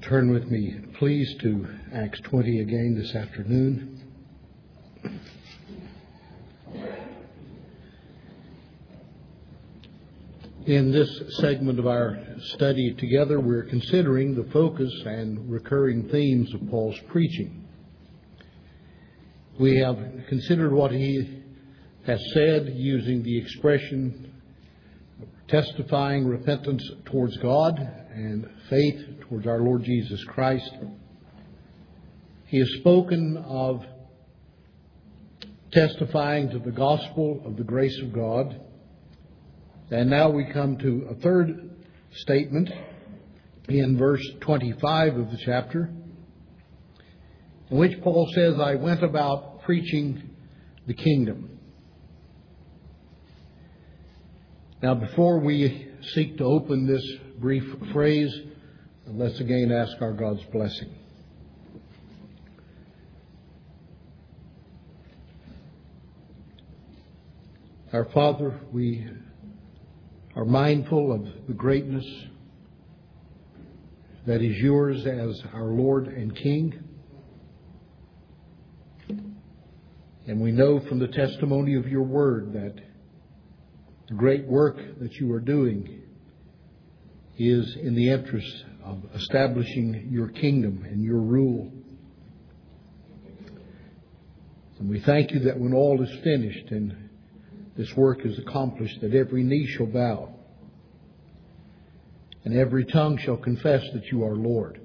Turn with me, please, to Acts 20 again this afternoon. In this segment of our study together, we're considering the focus and recurring themes of Paul's preaching. We have considered what he has said using the expression testifying repentance towards God and faith towards our Lord Jesus Christ. He has spoken of testifying to the gospel of the grace of God. And now we come to a third statement in verse 25 of the chapter, in which Paul says, I went about preaching the kingdom. Now, before we seek to open this brief phrase, let's again ask our God's blessing. Our Father, we are mindful of the greatness that is yours as our Lord and King. And we know from the testimony of your word that the great work that you are doing is in the interest of establishing your kingdom and your rule. And we thank you that when all is finished and this work is accomplished, that every knee shall bow and every tongue shall confess that you are Lord.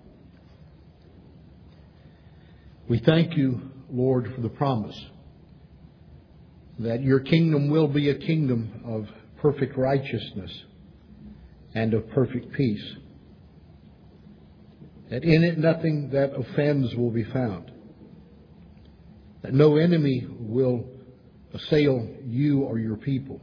We thank you, Lord, for the promise that your kingdom will be a kingdom of perfect righteousness and of perfect peace. That in it nothing that offends will be found. That no enemy will assail you or your people.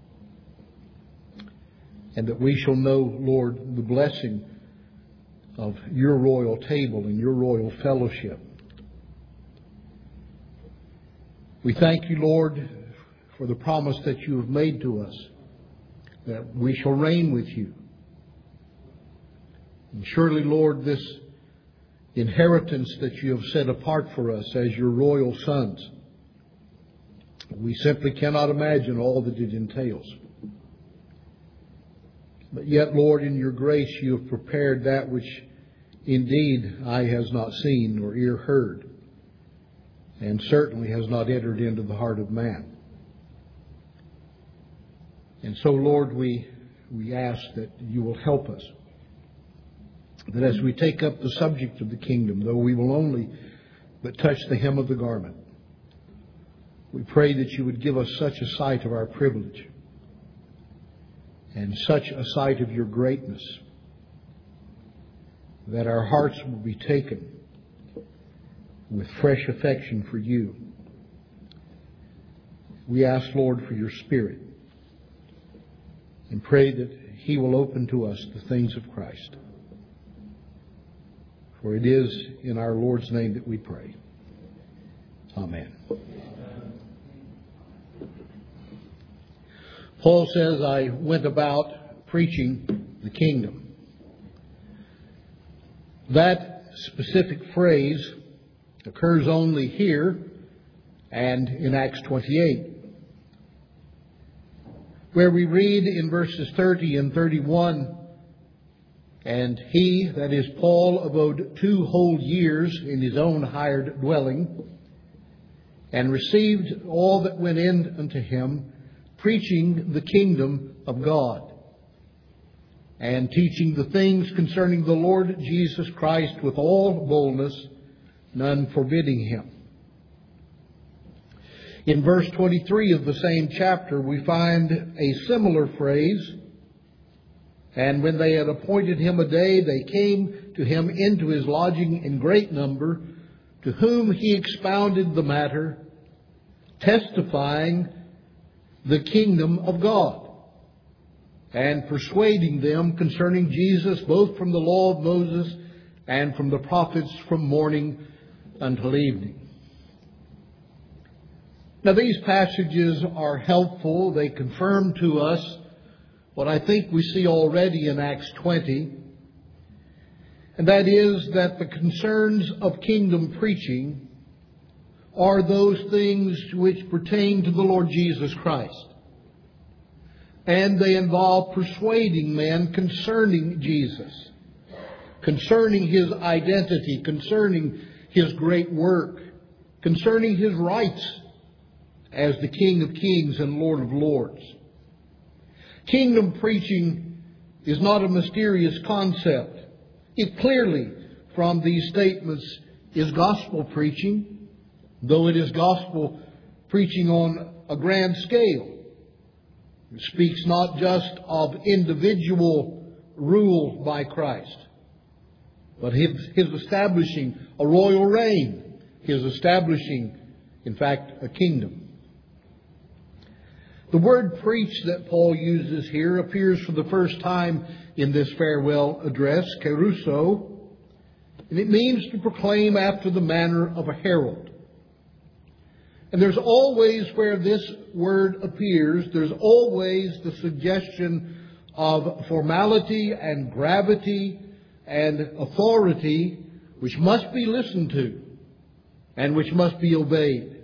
And that we shall know, Lord, the blessing of your royal table and your royal fellowship. We thank you, Lord, for the promise that you have made to us, that we shall reign with you. And surely, Lord, this inheritance that you have set apart for us as your royal sons, we simply cannot imagine all that it entails. But yet, Lord, in your grace, you have prepared that which indeed eye has not seen nor ear heard, and certainly has not entered into the heart of man. And so, Lord, we ask that you will help us, that as we take up the subject of the kingdom, though we will only but touch the hem of the garment, we pray that you would give us such a sight of our privilege and such a sight of your greatness that our hearts will be taken with fresh affection for you. We ask, Lord, for your Spirit and pray that he will open to us the things of Christ. For it is in our Lord's name that we pray. Amen. Paul says, I went about preaching the kingdom. That specific phrase occurs only here and in Acts 28, where we read in verses 30 and 31, and he, that is Paul, abode 2 whole years in his own hired dwelling, and received all that went in unto him, preaching the kingdom of God, and teaching the things concerning the Lord Jesus Christ with all boldness, none forbidding him. In verse 23 of the same chapter, we find a similar phrase. And when they had appointed him a day, they came to him into his lodging in great number, to whom he expounded the matter, testifying the kingdom of God, and persuading them concerning Jesus, both from the law of Moses and from the prophets, from morning until evening. Now, these passages are helpful. They confirm to us what I think we see already in Acts 20, And that is that the concerns of kingdom preaching are those things which pertain to the Lord Jesus Christ. And they involve persuading men concerning Jesus, concerning His identity, concerning His great work, concerning His rights as the King of Kings and Lord of Lords. Kingdom preaching is not a mysterious concept. It clearly, from these statements, is gospel preaching, though it is gospel preaching on a grand scale. It speaks not just of individual rule by Christ, but His establishing a royal reign, His establishing, in fact, a kingdom. The word preach that Paul uses here appears for the first time in this farewell address, kerusso, and it means to proclaim after the manner of a herald. And there's always, where this word appears, there's always the suggestion of formality and gravity and authority which must be listened to and which must be obeyed.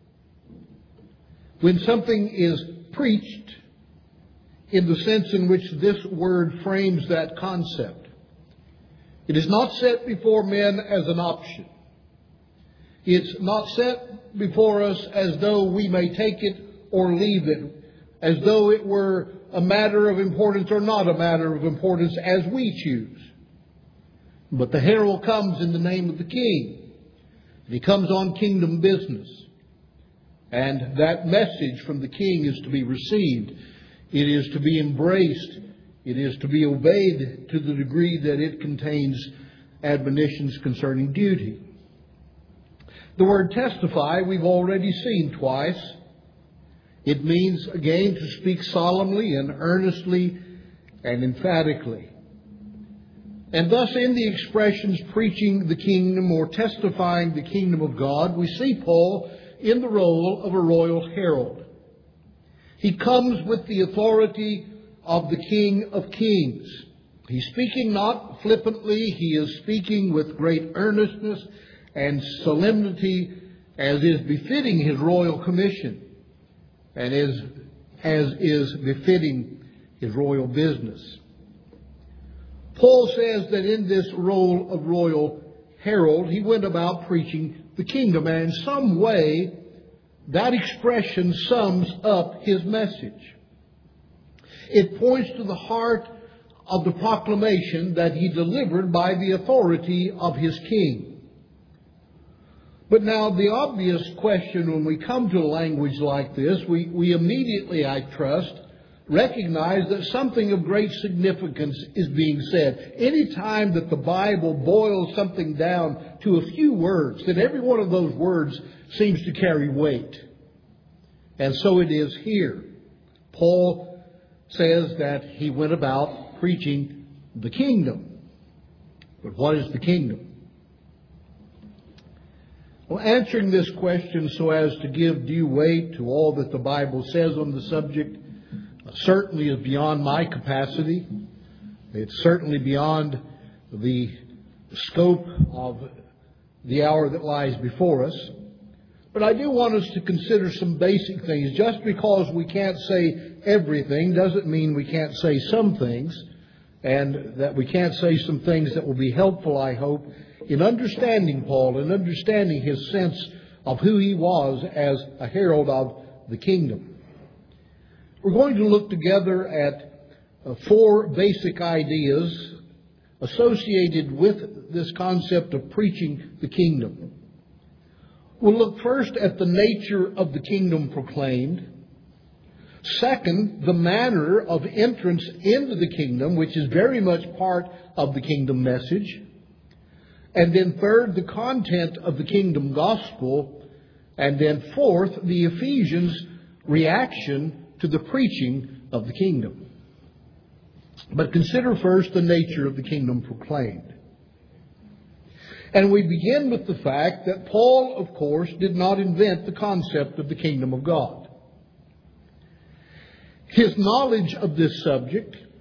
When something is preached, in the sense in which this word frames that concept, it is not set before men as an option. It's not set before us as though we may take it or leave it, as though it were a matter of importance or not a matter of importance as we choose. But the herald comes in the name of the King. He comes on kingdom business. And that message from the King is to be received. It is to be embraced. It is to be obeyed to the degree that it contains admonitions concerning duty. The word testify we've already seen twice. It means, again, to speak solemnly and earnestly and emphatically. And thus in the expressions preaching the kingdom or testifying the kingdom of God, we see Paul in the role of a royal herald. He comes with the authority of the King of Kings. He's speaking not flippantly. He is speaking with great earnestness and solemnity, as is befitting his royal commission and as is befitting his royal business. Paul says that in this role of royal herald, he went about preaching the kingdom, and in some way that expression sums up his message. It points to the heart of the proclamation that he delivered by the authority of his King. But now the obvious question when we come to language like this, we immediately, I trust, recognize that something of great significance is being said. Any time that the Bible boils something down to a few words, then every one of those words seems to carry weight. And so it is here. Paul says that he went about preaching the kingdom. But what is the kingdom? Well, answering this question so as to give due weight to all that the Bible says on the subject certainly is beyond my capacity. It's certainly beyond the scope of the hour that lies before us. But I do want us to consider some basic things. Just because we can't say everything doesn't mean we can't say some things, and that we can't say some things that will be helpful, I hope, in understanding Paul and understanding his sense of who he was as a herald of the kingdom. We're going to look together at four basic ideas associated with this concept of preaching the kingdom. We'll look first at the nature of the kingdom proclaimed. Second, the manner of entrance into the kingdom, which is very much part of the kingdom message. And then third, the content of the kingdom gospel. And then fourth, the Ephesians' reaction to the preaching of the kingdom. But consider first the nature of the kingdom proclaimed. And we begin with the fact that Paul, of course, did not invent the concept of the kingdom of God. His knowledge of this subject,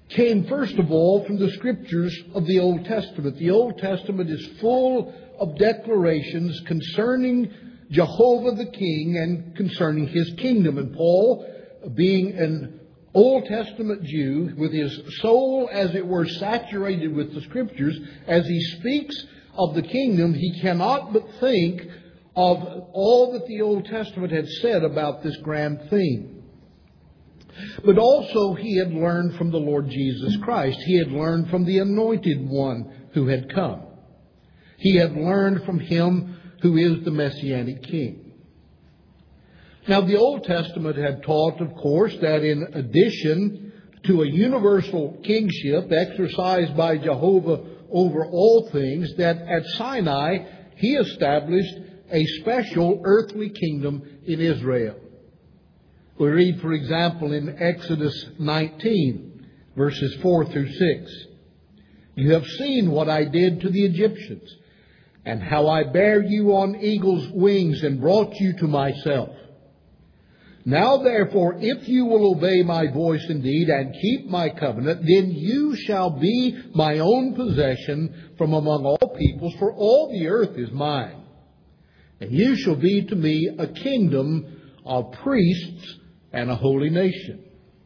came first of all from the Scriptures of the Old Testament. The Old Testament is full of declarations concerning Jehovah the King and concerning His kingdom. And Paul, being an Old Testament Jew, with his soul, as it were, saturated with the Scriptures, as he speaks of the kingdom, he cannot but think of all that the Old Testament had said about this grand theme. But also he had learned from the Lord Jesus Christ. He had learned from the Anointed One who had come. He had learned from Him who is the Messianic King. Now, the Old Testament had taught, of course, that in addition to a universal kingship exercised by Jehovah over all things, that at Sinai He established a special earthly kingdom in Israel. We read, for example, in Exodus 19, verses 4 through 6. You have seen what I did to the Egyptians, and how I bare you on eagle's wings and brought you to myself. Now therefore, if you will obey my voice indeed and keep my covenant, then you shall be my own possession from among all peoples, for all the earth is mine. And you shall be to me a kingdom of priests and a holy nation.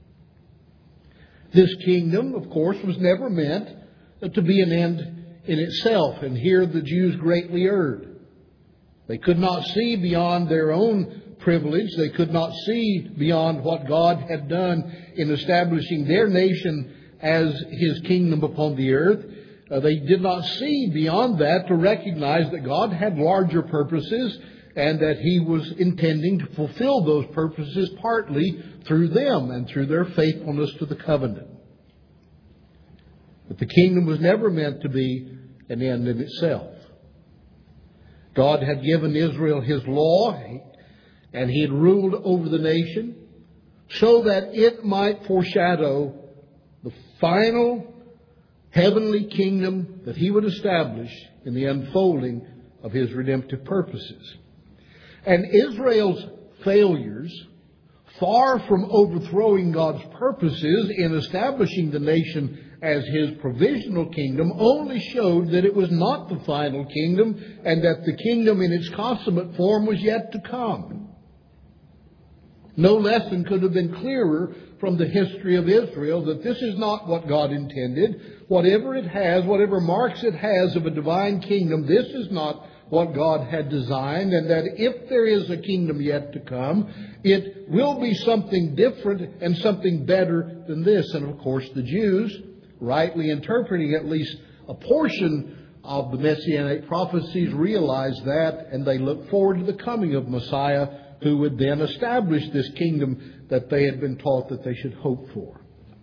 This kingdom, of course, was never meant to be an end in itself. And here the Jews greatly erred. They could not see beyond their own privilege. They could not see beyond what God had done in establishing their nation as His kingdom upon the earth. They did not see beyond that to recognize that God had larger purposes and that He was intending to fulfill those purposes partly through them and through their faithfulness to the covenant. But the kingdom was never meant to be an end in itself. God had given Israel His law, and He had ruled over the nation so that it might foreshadow the final heavenly kingdom that He would establish in the unfolding of His redemptive purposes. And Israel's failures, far from overthrowing God's purposes in establishing the nation as His provisional kingdom, only showed that it was not the final kingdom and that the kingdom in its consummate form was yet to come. No lesson could have been clearer from the history of Israel that this is not what God intended. Whatever it has, whatever marks it has of a divine kingdom, this is not what God had designed, and that if there is a kingdom yet to come, it will be something different and something better than this. And of course the Jews, rightly interpreting at least a portion of the Messianic prophecies, realized that, and they looked forward to the coming of Messiah, who would then establish this kingdom that they had been taught that they should hope for.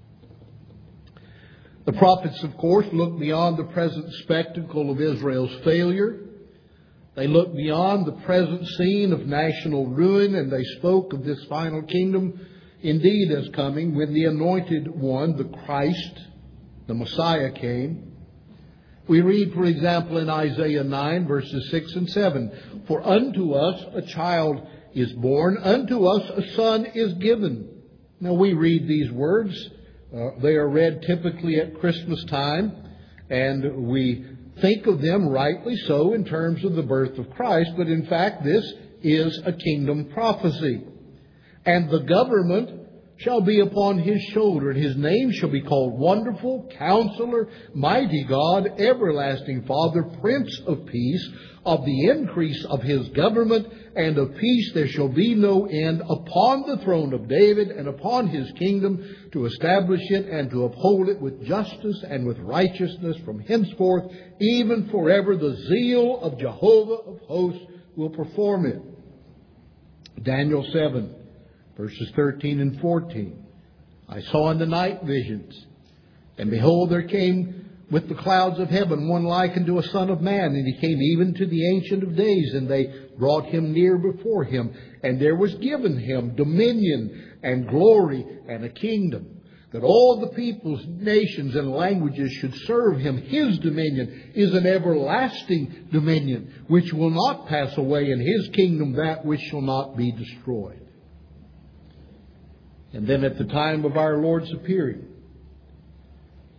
The prophets, of course, looked beyond the present spectacle of Israel's failure. They looked beyond the present scene of national ruin, and they spoke of this final kingdom indeed as coming when the Anointed One, the Christ, the Messiah, came. We read, for example, in Isaiah 9, verses 6 and 7, For unto us a child is born, unto us a son is given. Now we read these words. They are read typically at Christmas time, and we think of them rightly so in terms of the birth of Christ, but in fact this is a kingdom prophecy. And the government shall be upon His shoulder, and His name shall be called Wonderful, Counselor, Mighty God, Everlasting Father, Prince of Peace. Of the increase of His government and of peace there shall be no end, upon the throne of David and upon His kingdom, to establish it and to uphold it with justice and with righteousness from henceforth, even forever. The zeal of Jehovah of hosts will perform it. Daniel 7, verses 13 and 14. I saw in the night visions, and behold, there came with the clouds of heaven one like unto a son of man, and he came even to the Ancient of Days, and they brought him near before him, and there was given him dominion and glory and a kingdom, that all the peoples, nations, and languages should serve him. His dominion is an everlasting dominion, which will not pass away, and His kingdom that which shall not be destroyed. And then at the time of our Lord's appearing,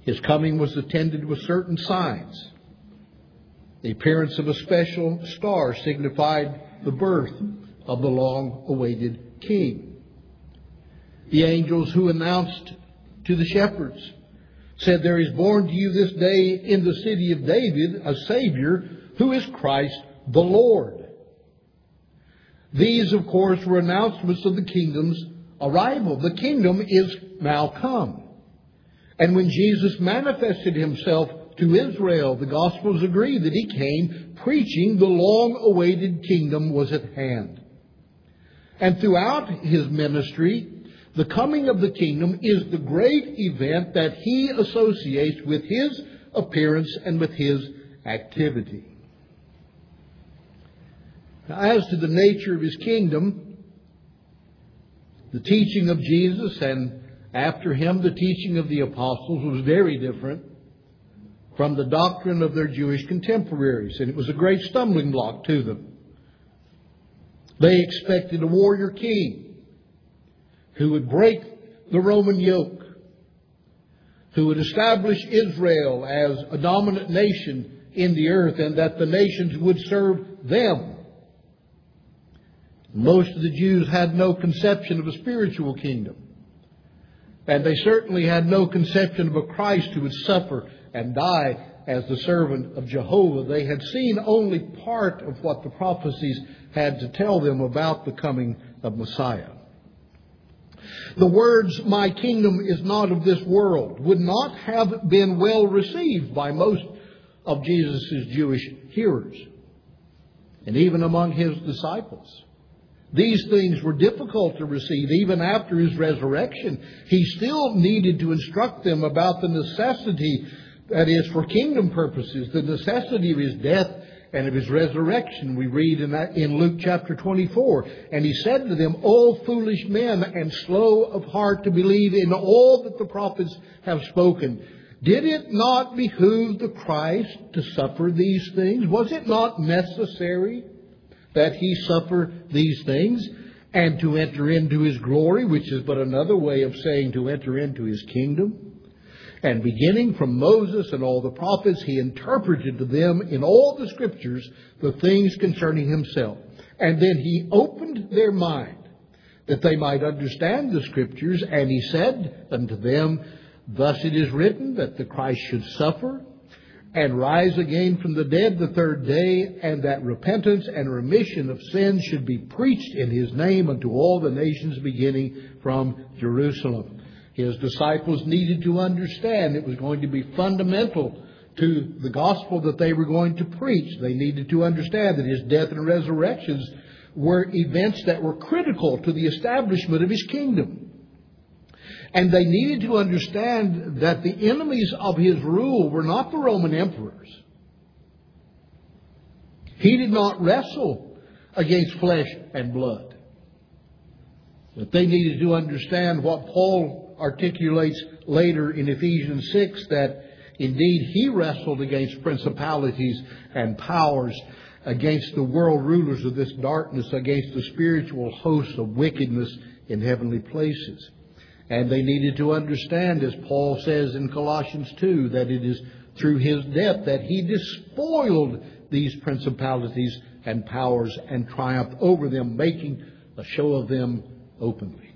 His coming was attended with certain signs. The appearance of a special star signified the birth of the long-awaited King. The angels who announced to the shepherds said, "There is born to you this day in the city of David a Savior, who is Christ the Lord." These, of course, were announcements of the kingdom's arrival. The kingdom is now come. And when Jesus manifested himself to Israel, the Gospels agree that he came preaching the long-awaited kingdom was at hand. And throughout his ministry, the coming of the kingdom is the great event that he associates with his appearance and with his activity. Now, as to the nature of his kingdom, the teaching of Jesus and after him the teaching of the apostles was very different from the doctrine of their Jewish contemporaries, and it was a great stumbling block to them. They expected a warrior king who would break the Roman yoke, who would establish Israel as a dominant nation in the earth, and that the nations would serve them. Most of the Jews had no conception of a spiritual kingdom. And they certainly had no conception of a Christ who would suffer and die as the servant of Jehovah. They had seen only part of what the prophecies had to tell them about the coming of Messiah. The words, "My kingdom is not of this world," would not have been well received by most of Jesus' Jewish hearers, and even among his disciples. These things were difficult to receive. Even after his resurrection, he still needed to instruct them about the necessity, that is, for kingdom purposes, the necessity of his death and of his resurrection. We read in Luke chapter 24, "And he said to them, O foolish men, and slow of heart to believe in all that the prophets have spoken. Did it not behoove the Christ to suffer these things? Was it not necessary that he suffer these things, and to enter into his glory," which is but another way of saying to enter into his kingdom? And beginning from Moses and all the prophets, he interpreted to them in all the Scriptures the things concerning himself. And then he opened their mind, that they might understand the Scriptures. And he said unto them, "Thus it is written, that the Christ should suffer, and rise again from the dead the third day, and that repentance and remission of sins should be preached in his name unto all the nations, beginning from Jerusalem." His disciples needed to understand it was going to be fundamental to the gospel that they were going to preach. They needed to understand that his death and resurrections were events that were critical to the establishment of his kingdom. And they needed to understand that the enemies of his rule were not the Roman emperors. He did not wrestle against flesh and blood. But they needed to understand what Paul articulates later in Ephesians 6, that indeed he wrestled against principalities and powers, against the world rulers of this darkness, against the spiritual hosts of wickedness in heavenly places. And they needed to understand, as Paul says in Colossians 2, that it is through his death that he despoiled these principalities and powers and triumphed over them, making a show of them openly.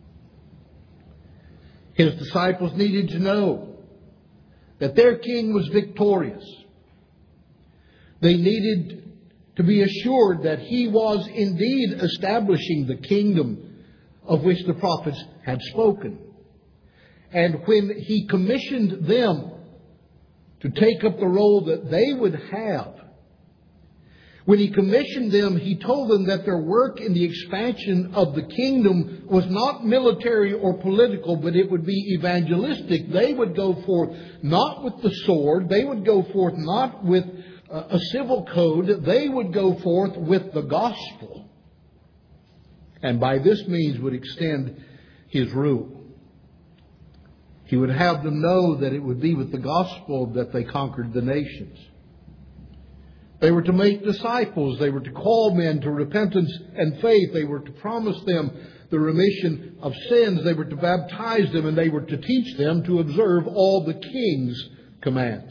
His disciples needed to know that their king was victorious. They needed to be assured that he was indeed establishing the kingdom of which the prophets had spoken. And when he commissioned them to take up the role that they would have, when he commissioned them, he told them that their work in the expansion of the kingdom was not military or political, but it would be evangelistic. They would go forth not with the sword. They would go forth not with a civil code. They would go forth with the gospel. And by this means would extend his rule. He would have them know that it would be with the gospel that they conquered the nations. They were to make disciples. They were to call men to repentance and faith. They were to promise them the remission of sins. They were to baptize them, and they were to teach them to observe all the King's commands.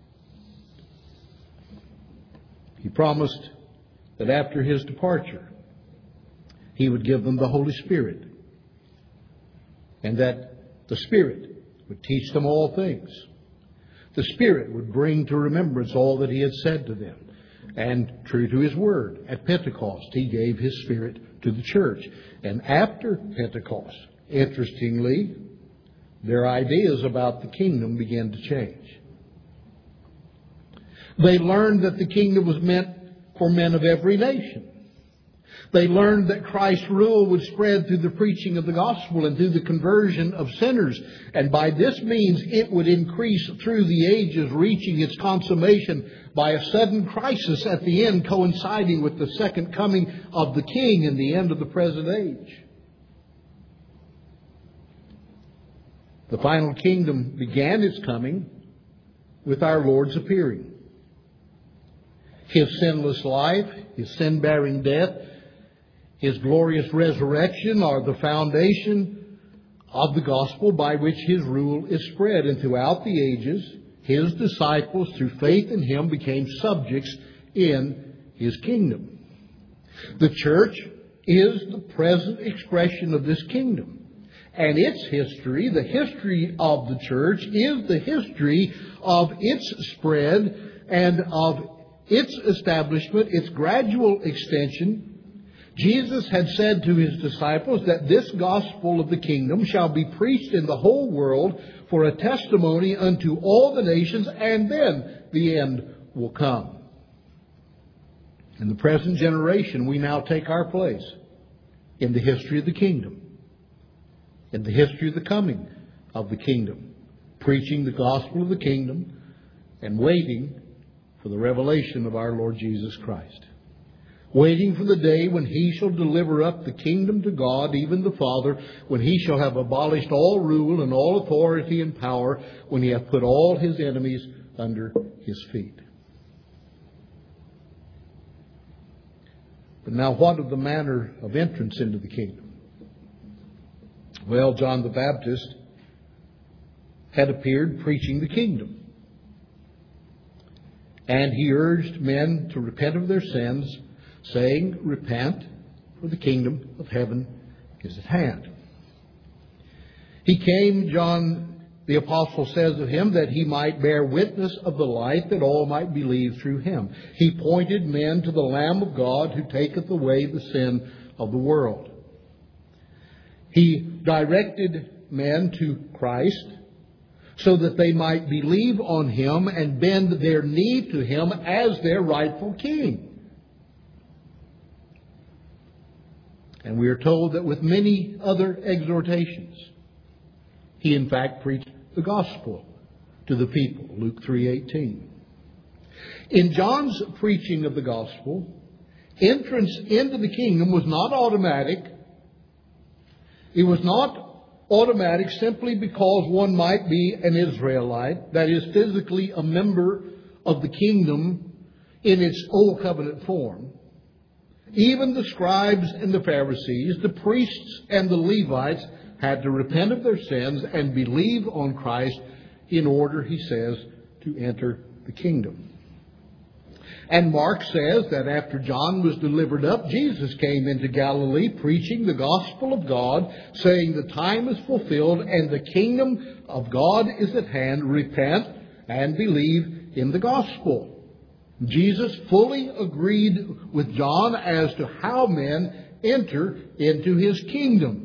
He promised that after His departure, He would give them the Holy Spirit, and that the Spirit would teach them all things. The Spirit would bring to remembrance all that He had said to them. And true to His word, at Pentecost, He gave His Spirit to the church. And after Pentecost, interestingly, their ideas about the kingdom began to change. They learned that the kingdom was meant for men of every nation. They learned that Christ's rule would spread through the preaching of the gospel and through the conversion of sinners. And by this means, it would increase through the ages, reaching its consummation by a sudden crisis at the end, coinciding with the second coming of the King and the end of the present age. The final kingdom began its coming with our Lord's appearing. His sinless life, His sin-bearing death, His glorious resurrection are the foundation of the gospel by which His rule is spread. And throughout the ages, His disciples, through faith in Him, became subjects in His kingdom. The church is the present expression of this kingdom. And its history, the history of the church, is the history of its spread and of its establishment, its gradual extension. Jesus had said to His disciples that this gospel of the kingdom shall be preached in the whole world for a testimony unto all the nations, and then the end will come. In the present generation, we now take our place in the history of the kingdom, in the history of the coming of the kingdom, preaching the gospel of the kingdom and waiting for the revelation of our Lord Jesus Christ. Waiting for the day when He shall deliver up the kingdom to God, even the Father, when He shall have abolished all rule and all authority and power, when He hath put all His enemies under His feet. But now what of the manner of entrance into the kingdom? Well, John the Baptist had appeared preaching the kingdom. And he urged men to repent of their sins, saying, "Repent, for the kingdom of heaven is at hand." He came, John the Apostle says of Him, that He might bear witness of the light, that all might believe through Him. He pointed men to the Lamb of God who taketh away the sin of the world. He directed men to Christ so that they might believe on Him and bend their knee to Him as their rightful King. And we are told that with many other exhortations, He in fact preached the gospel to the people. Luke 3:18. In John's preaching of the gospel, entrance into the kingdom was not automatic. It was not automatic simply because one might be an Israelite, that is, physically a member of the kingdom in its Old Covenant form. Even the scribes and the Pharisees, the priests and the Levites, had to repent of their sins and believe on Christ in order, he says, to enter the kingdom. And Mark says that after John was delivered up, Jesus came into Galilee preaching the gospel of God, saying the time is fulfilled and the kingdom of God is at hand. Repent and believe in the gospel. Jesus fully agreed with John as to how men enter into His kingdom.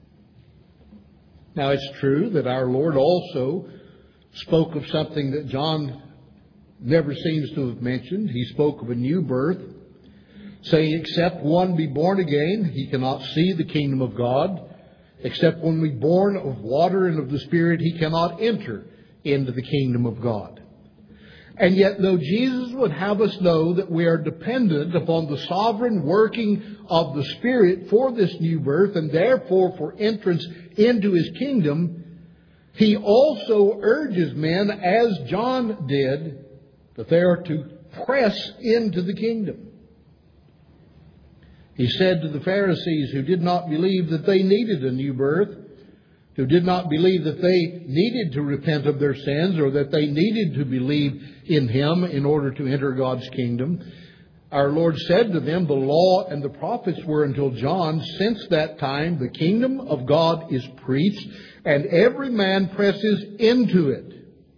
Now, it's true that our Lord also spoke of something that John never seems to have mentioned. He spoke of a new birth, saying, except one be born again, he cannot see the kingdom of God. Except one be born of water and of the Spirit, he cannot enter into the kingdom of God. And yet, though Jesus would have us know that we are dependent upon the sovereign working of the Spirit for this new birth, and therefore for entrance into His kingdom, He also urges men, as John did, that they are to press into the kingdom. He said to the Pharisees who did not believe that they needed a new birth, who did not believe that they needed to repent of their sins or that they needed to believe in Him in order to enter God's kingdom, our Lord said to them, the law and the prophets were until John. Since that time, the kingdom of God is preached, and every man presses into it.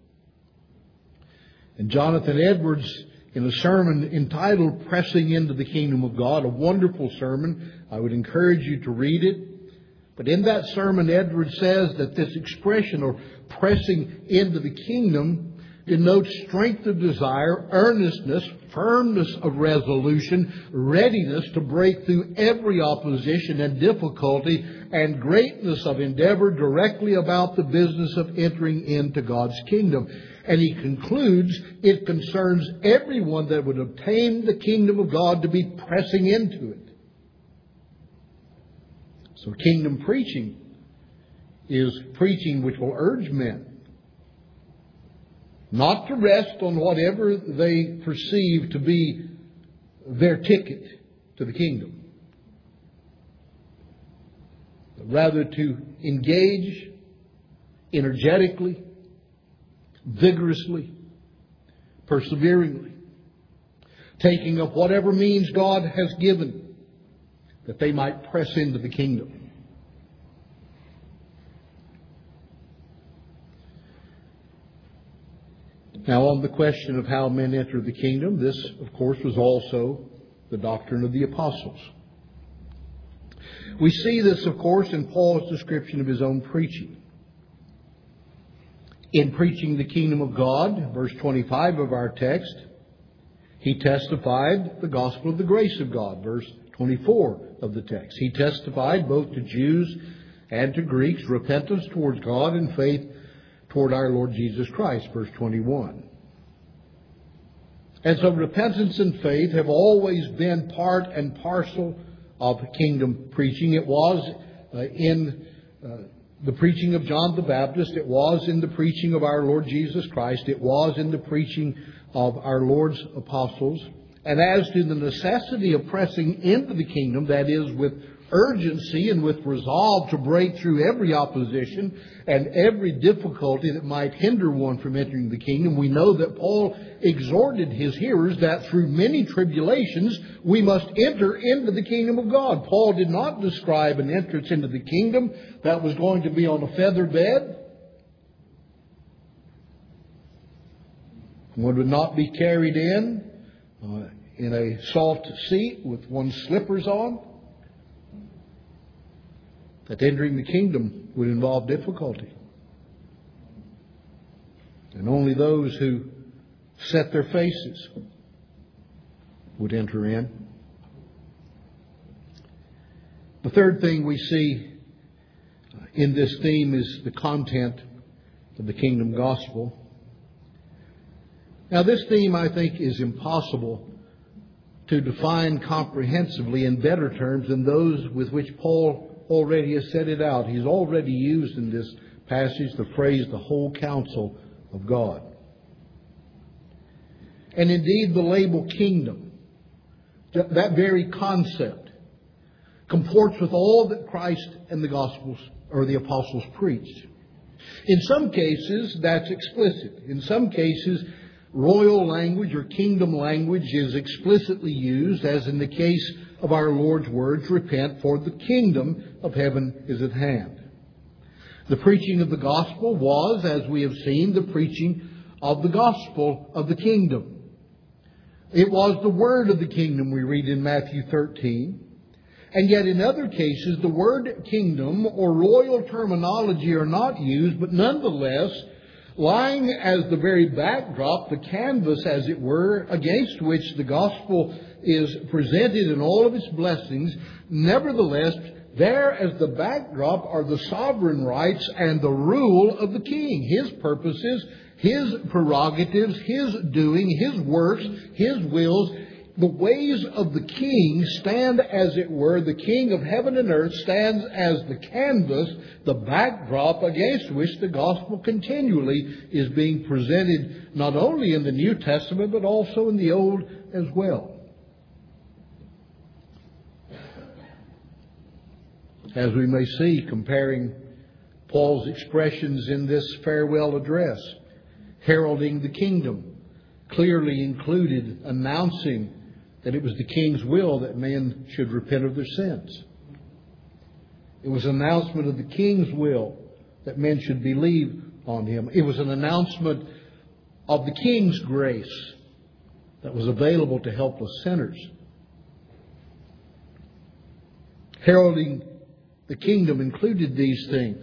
And Jonathan Edwards, in a sermon entitled Pressing into the Kingdom of God, a wonderful sermon, I would encourage you to read it. But in that sermon, Edwards says that this expression, or pressing into the kingdom, denotes strength of desire, earnestness, firmness of resolution, readiness to break through every opposition and difficulty, and greatness of endeavor directly about the business of entering into God's kingdom. And he concludes, it concerns everyone that would obtain the kingdom of God to be pressing into it. So kingdom preaching is preaching which will urge men not to rest on whatever they perceive to be their ticket to the kingdom, but rather to engage energetically, vigorously, perseveringly, taking up whatever means God has given, that they might press into the kingdom. Now, on the question of how men enter the kingdom, this, of course, was also the doctrine of the apostles. We see this, of course, in Paul's description of his own preaching. In preaching the kingdom of God, verse 25 of our text, he testified the gospel of the grace of God, verse 24 of the text. He testified both to Jews and to Greeks repentance towards God and faith toward our Lord Jesus Christ, verse 21. And so repentance and faith have always been part and parcel of kingdom preaching. It was in the preaching of John the Baptist. It was in the preaching of our Lord Jesus Christ. It was in the preaching of our Lord's apostles. And as to the necessity of pressing into the kingdom, that is, with urgency and with resolve to break through every opposition and every difficulty that might hinder one from entering the kingdom, we know that Paul exhorted his hearers that through many tribulations we must enter into the kingdom of God. Paul did not describe an entrance into the kingdom that was going to be on a feather bed. One would not be carried in a soft seat with one's slippers on. That entering the kingdom would involve difficulty. And only those who set their faces would enter in. The third thing we see in this theme is the content of the kingdom gospel. Now, this theme, I think, is impossible to define comprehensively in better terms than those with which Paul already has set it out. He's already used in this passage the phrase, the whole counsel of God. And indeed, the label kingdom, that very concept, comports with all that Christ and the Gospels or the apostles preached. In some cases, that's explicit. In some cases, royal language or kingdom language is explicitly used, as in the case of our Lord's words, repent, for the kingdom of heaven is at hand. The preaching of the gospel was, as we have seen, the preaching of the gospel of the kingdom. It was the word of the kingdom we read in Matthew 13. And yet in other cases, the word kingdom or royal terminology are not used, but nonetheless, lying as the very backdrop, the canvas, as it were, against which the gospel is presented in all of its blessings, nevertheless, there as the backdrop are the sovereign rights and the rule of the king, his purposes, his prerogatives, his doing, his works, his wills. The ways of the king stand, as it were, the king of heaven and earth stands as the canvas, the backdrop against which the gospel continually is being presented, not only in the New Testament, but also in the Old as well. as we may see, comparing Paul's expressions in this farewell address. Heralding the kingdom clearly included announcing that it was the king's will that men should repent of their sins. It was an announcement of the king's will that men should believe on him. It was an announcement of the king's grace that was available to helpless sinners. Heralding the kingdom included these things.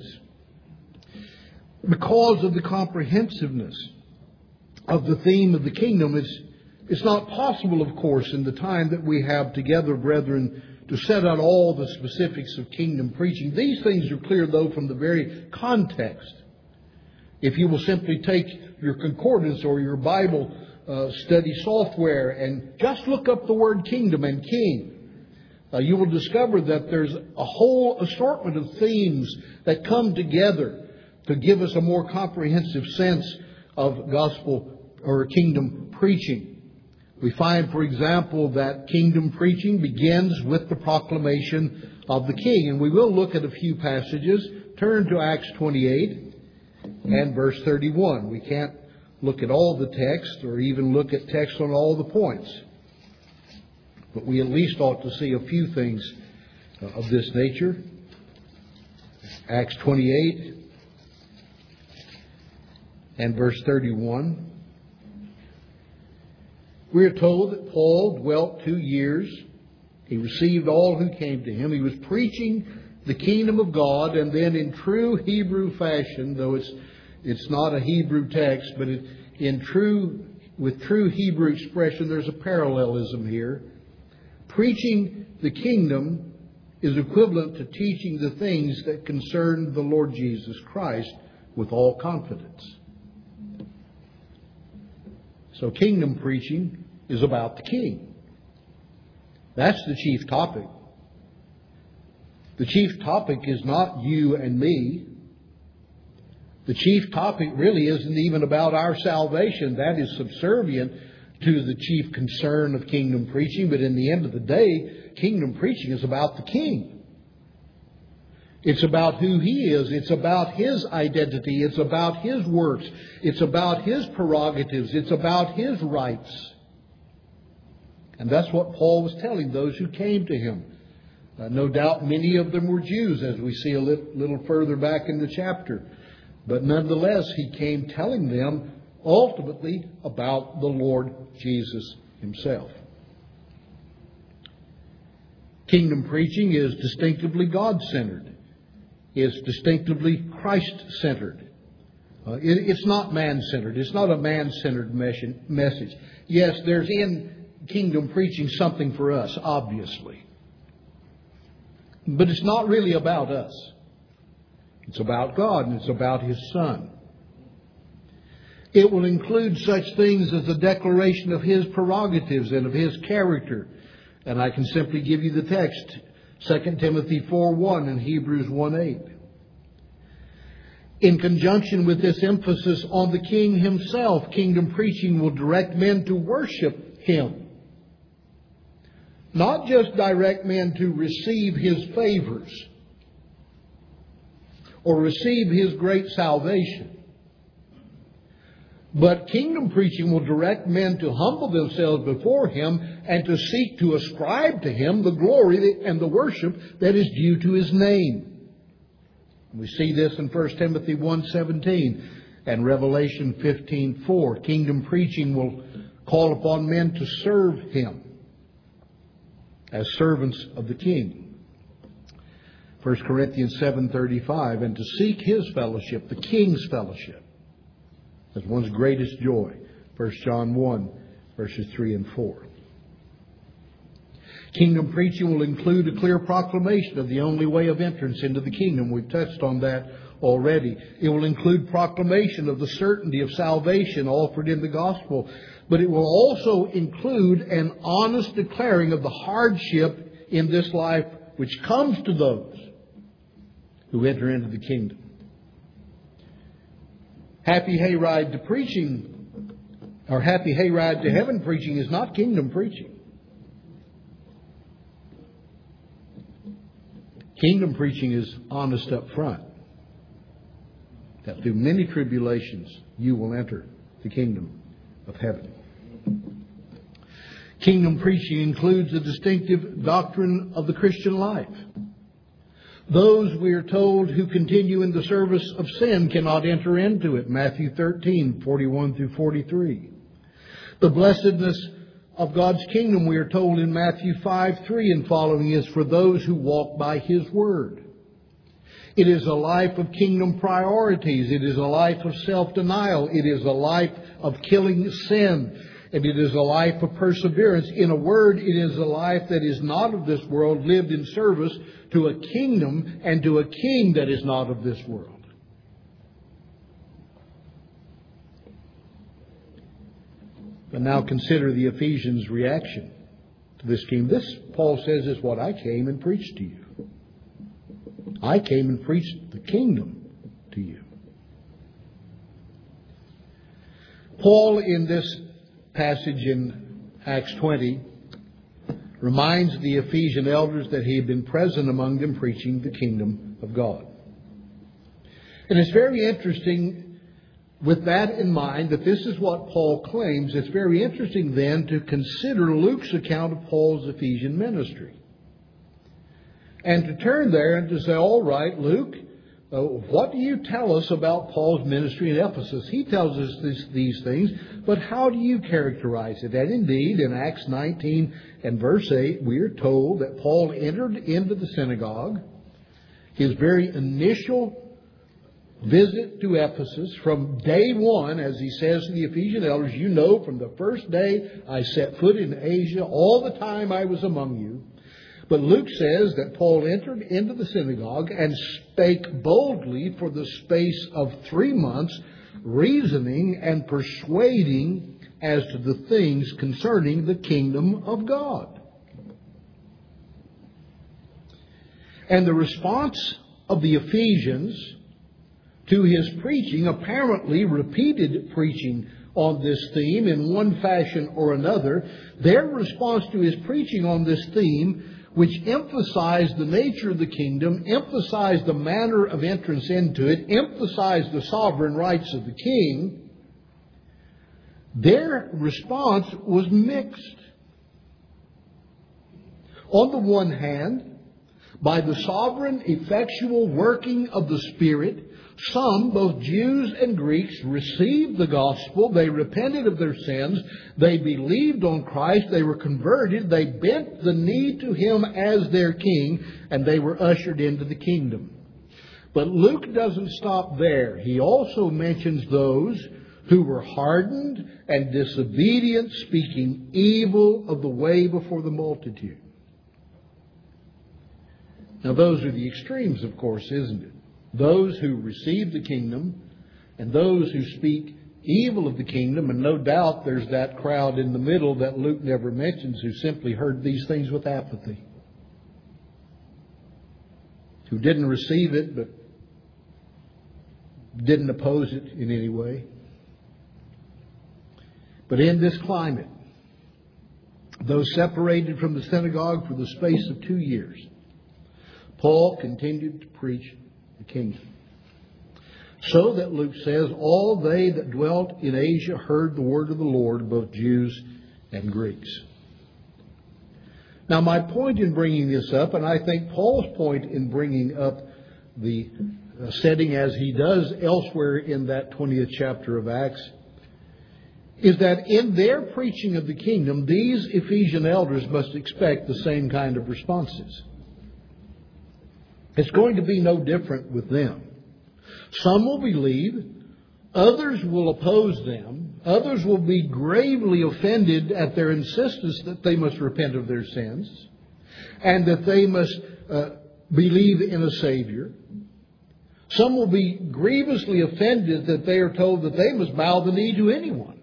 Because of the comprehensiveness of the theme of the kingdom, it's not possible, of course, in the time that we have together, brethren, to set out all the specifics of kingdom preaching. These things are clear, though, from the very context. If you will simply take your concordance or your Bible study software and just look up the word kingdom and king, you will discover that there's a whole assortment of themes that come together to give us a more comprehensive sense of gospel or kingdom preaching. We find, for example, that kingdom preaching begins with the proclamation of the king. And we will look at a few passages. Turn to Acts 28 and verse 31. We can't look at all the text or even look at text on all the points. But we at least ought to see a few things of this nature. Acts 28 and verse 31. We are told that Paul dwelt 2 years. He received all who came to him. He was preaching the kingdom of God, and then in true Hebrew fashion, though it's not a Hebrew text, but with true Hebrew expression, there's a parallelism here. Preaching the kingdom is equivalent to teaching the things that concern the Lord Jesus Christ with all confidence. So kingdom preaching is about the king. That's the chief topic. The chief topic is not you and me. The chief topic really isn't even about our salvation. That is subservient to the chief concern of kingdom preaching. But in the end of the day, kingdom preaching is about the king. It's about who he is. It's about his identity. It's about his works. It's about his prerogatives. It's about his rights. And that's what Paul was telling those who came to him. No doubt many of them were Jews, as we see a little further back in the chapter. But nonetheless, he came telling them ultimately about the Lord Jesus himself. Kingdom preaching is distinctively God-centered. It's distinctively Christ-centered. It's not man-centered. It's not a man-centered message. Yes, there's in kingdom preaching something for us, obviously. But it's not really about us. It's about God, and it's about His Son. It will include such things as the declaration of His prerogatives and of His character. And I can simply give you the text, 2 Timothy 4:1 and Hebrews 1:8. In conjunction with this emphasis on the King Himself, kingdom preaching will direct men to worship Him. Not just direct men to receive His favors or receive His great salvation. But kingdom preaching will direct men to humble themselves before Him and to seek to ascribe to Him the glory and the worship that is due to His name. We see this in 1 Timothy 1:17 and Revelation 15:4. Kingdom preaching will call upon men to serve Him as servants of the King. 1 Corinthians 7:35, and to seek His fellowship, the King's fellowship, as one's greatest joy. 1 John 1, verses 3 and 4. Kingdom preaching will include a clear proclamation of the only way of entrance into the kingdom. We've touched on that already. It will include proclamation of the certainty of salvation offered in the gospel. But it will also include an honest declaring of the hardship in this life which comes to those who enter into the kingdom. Happy hayride to preaching, or happy hayride to heaven preaching, is not kingdom preaching. Kingdom preaching is honest up front. That through many tribulations you will enter the kingdom of heaven. Kingdom preaching includes a distinctive doctrine of the Christian life. Those, we are told, who continue in the service of sin cannot enter into it. Matthew 13:41 through 43. The blessedness of God's kingdom, we are told in Matthew 5:3 and following, is for those who walk by His word. It is a life of kingdom priorities. It is a life of self-denial. It is a life of killing sin. And it is a life of perseverance. In a word, it is a life that is not of this world, lived in service to a kingdom and to a king that is not of this world. But now consider the Ephesians' reaction to this kingdom. This, Paul says, is what I came and preached to you. I came and preached the kingdom to you. Paul, in this passage in Acts 20, reminds the Ephesian elders that he had been present among them preaching the kingdom of God. And it's very interesting, with that in mind, that this is what Paul claims. It's very interesting then to consider Luke's account of Paul's Ephesian ministry. And to turn there and to say, all right, Luke, what do you tell us about Paul's ministry in Ephesus? He tells us these things, but how do you characterize it? And indeed, in Acts 19 and verse 8, we are told that Paul entered into the synagogue. His very initial visit to Ephesus, from day one, as he says to the Ephesian elders, you know, from the first day I set foot in Asia, all the time I was among you. But Luke says that Paul entered into the synagogue and spake boldly for the space of 3 months, reasoning and persuading as to the things concerning the kingdom of God. And the response of the Ephesians to his preaching, apparently repeated preaching on this theme in one fashion or another, their response to his preaching on this theme, which emphasized the nature of the kingdom, emphasized the manner of entrance into it, emphasized the sovereign rights of the king, their response was mixed. On the one hand, by the sovereign, effectual working of the Spirit, some, both Jews and Greeks, received the gospel. They repented of their sins. They believed on Christ. They were converted. They bent the knee to Him as their King, and they were ushered into the kingdom. But Luke doesn't stop there. He also mentions those who were hardened and disobedient, speaking evil of the way before the multitude. Now, those are the extremes, of course, isn't it? Those who receive the kingdom and those who speak evil of the kingdom. And no doubt there's that crowd in the middle that Luke never mentions who simply heard these things with apathy. Who didn't receive it but didn't oppose it in any way. But in this climate, though separated from the synagogue for the space of 2 years, Paul continued to preach the kingdom. So that Luke says, all they that dwelt in Asia heard the word of the Lord, both Jews and Greeks. Now, my point in bringing this up, and I think Paul's point in bringing up the setting as he does elsewhere in that 20th chapter of Acts, is that in their preaching of the kingdom, these Ephesian elders must expect the same kind of responses. It's going to be no different with them. Some will believe, others will oppose them, others will be gravely offended at their insistence that they must repent of their sins and that they must believe in a Savior. Some will be grievously offended that they are told that they must bow the knee to anyone.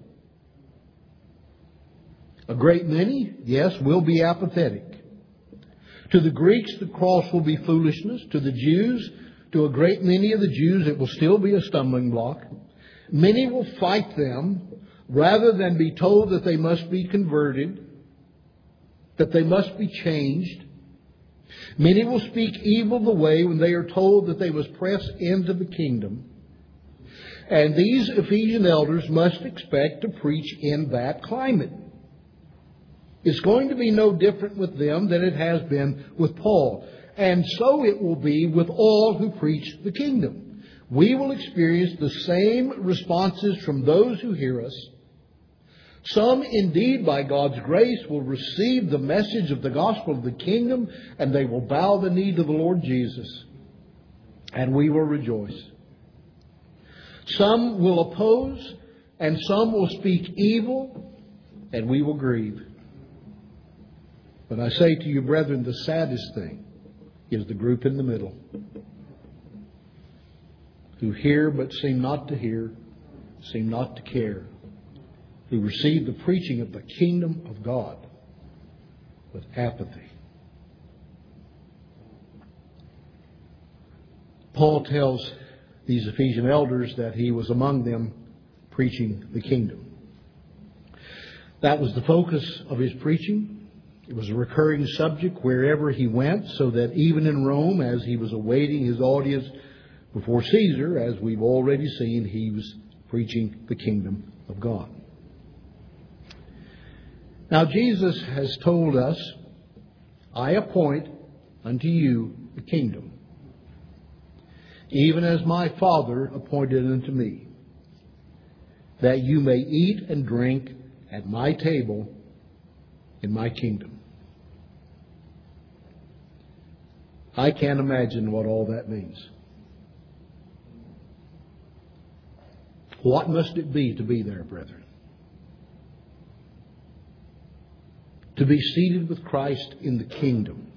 A great many, yes, will be apathetic. To the Greeks, the cross will be foolishness. To the Jews, to a great many of the Jews, it will still be a stumbling block. Many will fight them rather than be told that they must be converted, that they must be changed. Many will speak evil of the way when they are told that they must press into the kingdom. And these Ephesian elders must expect to preach in that climate. It's going to be no different with them than it has been with Paul. And so it will be with all who preach the kingdom. We will experience the same responses from those who hear us. Some, indeed, by God's grace, will receive the message of the gospel of the kingdom, and they will bow the knee to the Lord Jesus, and we will rejoice. Some will oppose, and some will speak evil, and we will grieve. But I say to you, brethren, the saddest thing is the group in the middle, who hear but seem not to hear, seem not to care, who receive the preaching of the kingdom of God with apathy. Paul tells these Ephesian elders that he was among them preaching the kingdom. That was the focus of his preaching. It was a recurring subject wherever he went, so that even in Rome, as he was awaiting his audience before Caesar, as we've already seen, he was preaching the kingdom of God. Now, Jesus has told us, I appoint unto you the kingdom, even as my Father appointed unto me, that you may eat and drink at my table in my kingdom. I can't imagine what all that means. What must it be to be there, brethren? To be seated with Christ in the kingdom.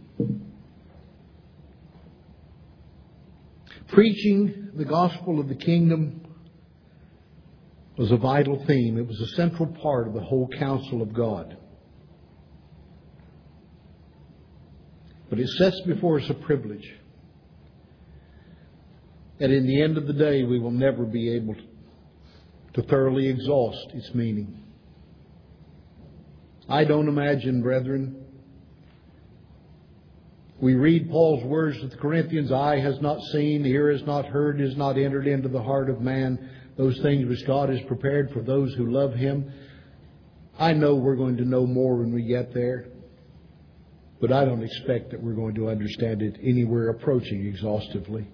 Preaching the gospel of the kingdom was a vital theme. It was a central part of the whole counsel of God. But it sets before us a privilege. And in the end of the day, we will never be able to thoroughly exhaust its meaning. I don't imagine, brethren, we read Paul's words to the Corinthians, eye has not seen, ear has not heard, is not entered into the heart of man, those things which God has prepared for those who love Him. I know we're going to know more when we get there, but I don't expect that we're going to understand it anywhere approaching exhaustively.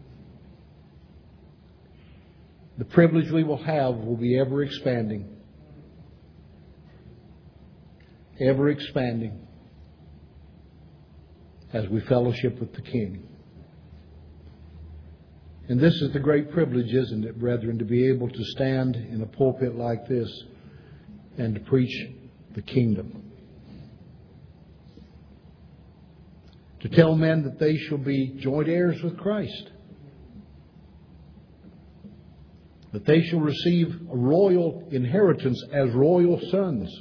The privilege we will have will be ever expanding. Ever expanding as we fellowship with the King. And this is the great privilege, isn't it, brethren, to be able to stand in a pulpit like this and to preach the kingdom. To tell men that they shall be joint heirs with Christ. That they shall receive a royal inheritance as royal sons.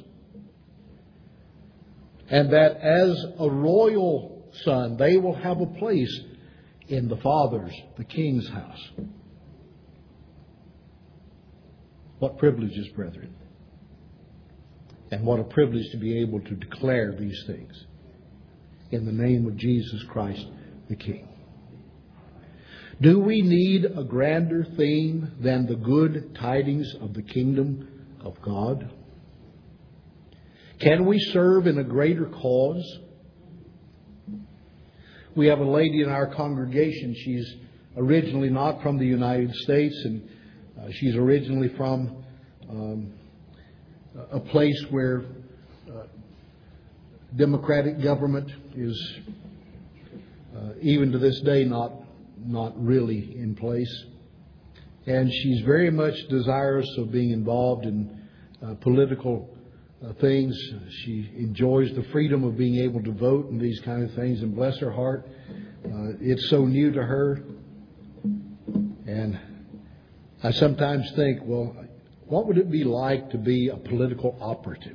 And that as a royal son, they will have a place in the Father's, the King's house. What privileges, brethren. And what a privilege to be able to declare these things in the name of Jesus Christ, the King. Do we need a grander theme than the good tidings of the kingdom of God? Can we serve in a greater cause? We have a lady in our congregation. She's originally not from the United States, and she's originally from a place where democratic government is, even to this day, not really in place. And she's very much desirous of being involved in political things. She enjoys the freedom of being able to vote and these kind of things, and bless her heart, it's so new to her. And I sometimes think, well, what would it be like to be a political operative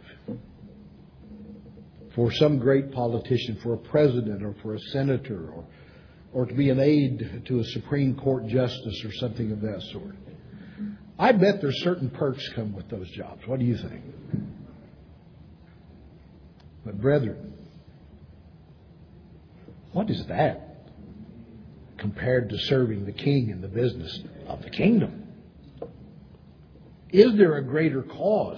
for some great politician, for a president or for a senator, or to be an aide to a Supreme Court justice or something of that sort? I bet there's certain perks come with those jobs. What do you think? But brethren, What is that compared to serving the King in the business of the kingdom? Is there a greater cause?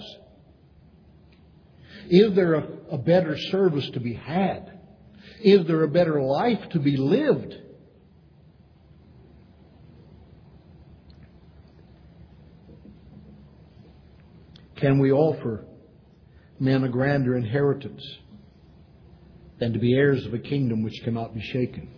Is there a better service to be had? Is there a better life to be lived? Can we offer men a grander inheritance than to be heirs of a kingdom which cannot be shaken?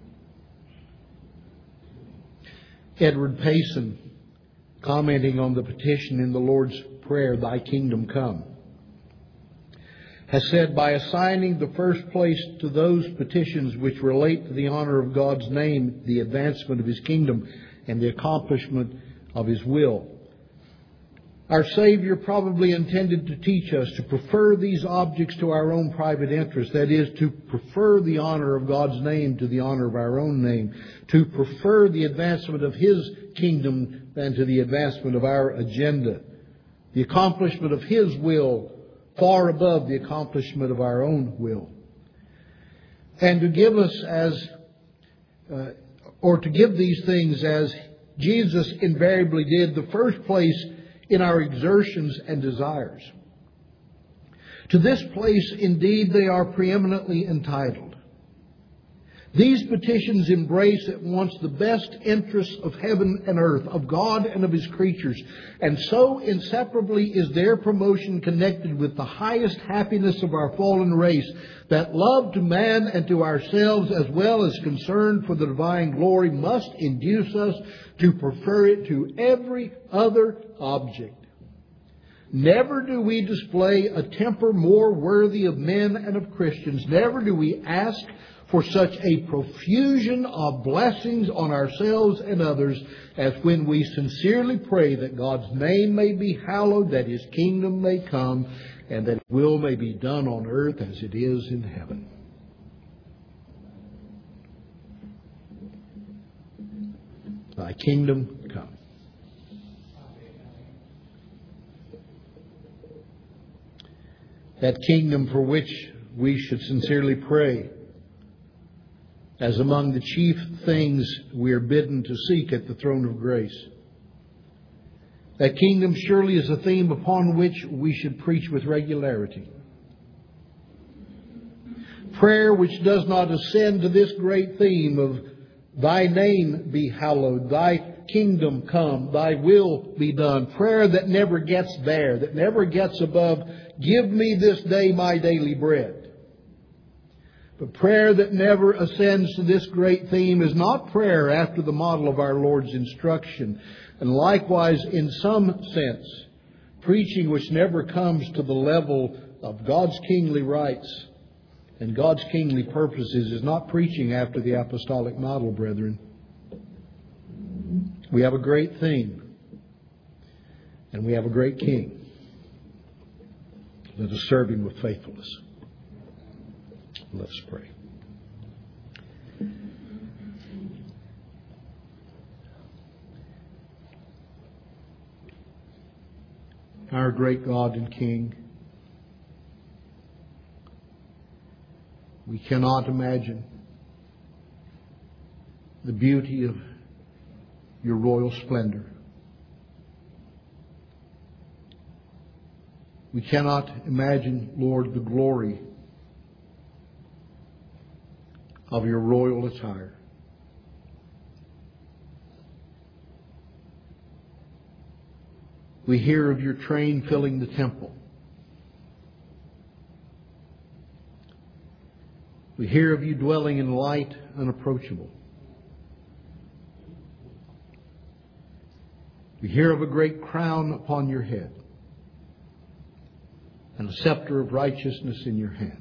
Edward Payson, commenting on the petition in the Lord's Prayer, "Thy kingdom come," has said, by assigning the first place to those petitions which relate to the honor of God's name, the advancement of His kingdom, and the accomplishment of His will, our Savior probably intended to teach us to prefer these objects to our own private interest. That is, to prefer the honor of God's name to the honor of our own name. To prefer the advancement of His kingdom than to the advancement of our agenda. The accomplishment of His will far above the accomplishment of our own will. And to give us to give these things as Jesus invariably did, the first place in our exertions and desires. To this place, indeed, they are preeminently entitled. These petitions embrace at once the best interests of heaven and earth, of God and of His creatures, and so inseparably is their promotion connected with the highest happiness of our fallen race, that love to man and to ourselves, as well as concern for the divine glory, must induce us to prefer it to every other object. Never do we display a temper more worthy of men and of Christians. Never do we ask for such a profusion of blessings on ourselves and others as when we sincerely pray that God's name may be hallowed, that His kingdom may come, and that His will may be done on earth as it is in heaven. Thy kingdom come. That kingdom for which we should sincerely pray as among the chief things we are bidden to seek at the throne of grace. That kingdom surely is a theme upon which we should preach with regularity. Prayer which does not ascend to this great theme of Thy name be hallowed, Thy kingdom come, Thy will be done. Prayer that never gets there, that never gets above, give me this day my daily bread. But prayer that never ascends to this great theme is not prayer after the model of our Lord's instruction. And likewise, in some sense, preaching which never comes to the level of God's kingly rights and God's kingly purposes is not preaching after the apostolic model, brethren. We have a great theme, and we have a great King. Let us serve Him with faithfulness. Let us pray. Our great God and King, we cannot imagine the beauty of Your royal splendor. We cannot imagine, Lord, the glory of Your royal attire. We hear of Your train filling the temple. We hear of You dwelling in light unapproachable. We hear of a great crown upon Your head and a scepter of righteousness in Your hand.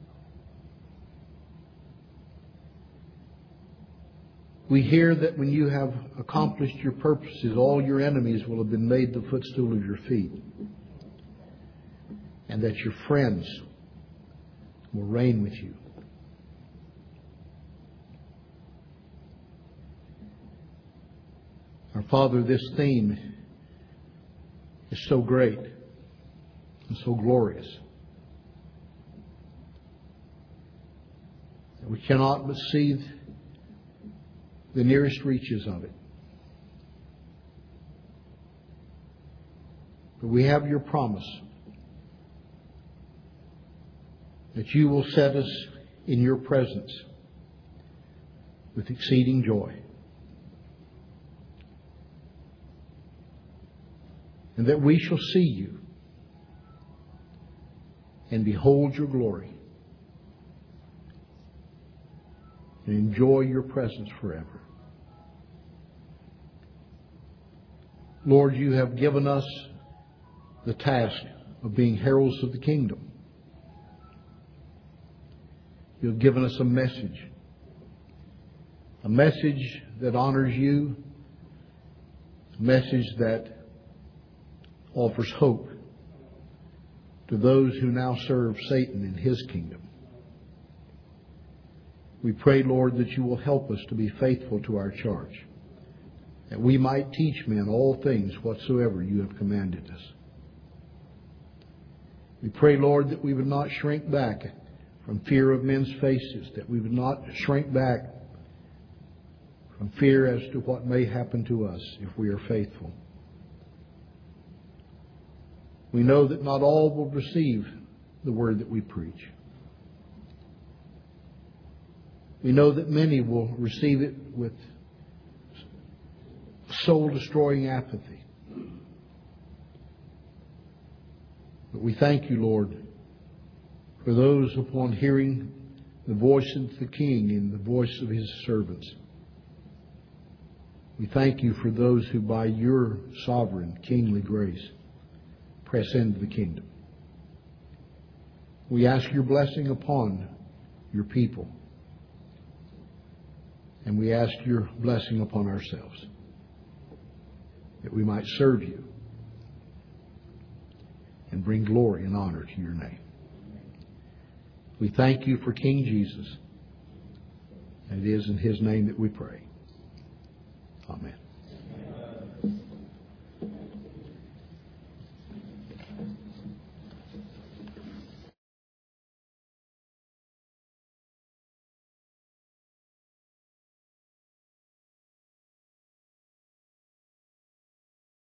We hear that when You have accomplished Your purposes, all Your enemies will have been made the footstool of Your feet, and that Your friends will reign with You. Our Father, this theme is so great and so glorious. We cannot but see the nearest reaches of it. But we have your promise that you will set us in your presence with exceeding joy. And that we shall see you and behold your glory and enjoy your presence forever. Lord, you have given us the task of being heralds of the kingdom. You have given us a message that honors you, a message that offers hope to those who now serve Satan in his kingdom. We pray, Lord, that you will help us to be faithful to our charge, that we might teach men all things whatsoever you have commanded us. We pray, Lord, that we would not shrink back from fear of men's faces, that we would not shrink back from fear as to what may happen to us if we are faithful. We know that not all will receive the word that we preach. We know that many will receive it with soul-destroying apathy. But we thank you, Lord, for those upon hearing the voice of the King and the voice of his servants. We thank you for those who by your sovereign, kingly grace press into the kingdom. We ask your blessing upon your people. And we ask your blessing upon ourselves, that we might serve you and bring glory and honor to your name. We thank you for King Jesus. And it is in his name that we pray.